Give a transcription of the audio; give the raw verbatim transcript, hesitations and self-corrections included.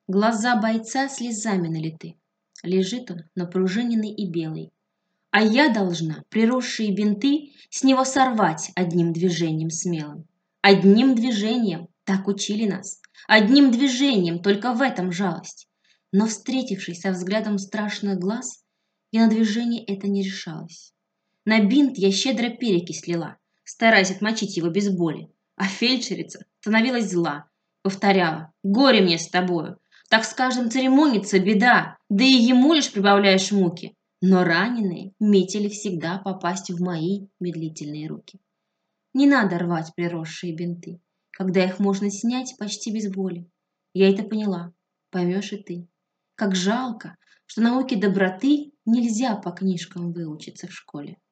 Глаза бойца слезами налиты. Лежит он, напружиненный и белый. А я должна приросшие бинты с него сорвать одним движением смелым. Одним движением, так учили нас. Одним движением, только в этом жалость. Но, встретившись со взглядом страшных глаз, я на движение это не решалась. На бинт я щедро перекись лила, стараясь отмочить его без боли. А фельдшерица становилась зла, повторяла: «Горе мне с тобою! Так с каждым церемониться беда, да и ему лишь прибавляешь муки». Но раненые метили всегда попасть в мои медлительные руки. Не надо рвать приросшие бинты, когда их можно снять почти без боли. Я это поняла, поймешь и ты. Как жалко, что науке доброты нельзя по книжкам выучиться в школе.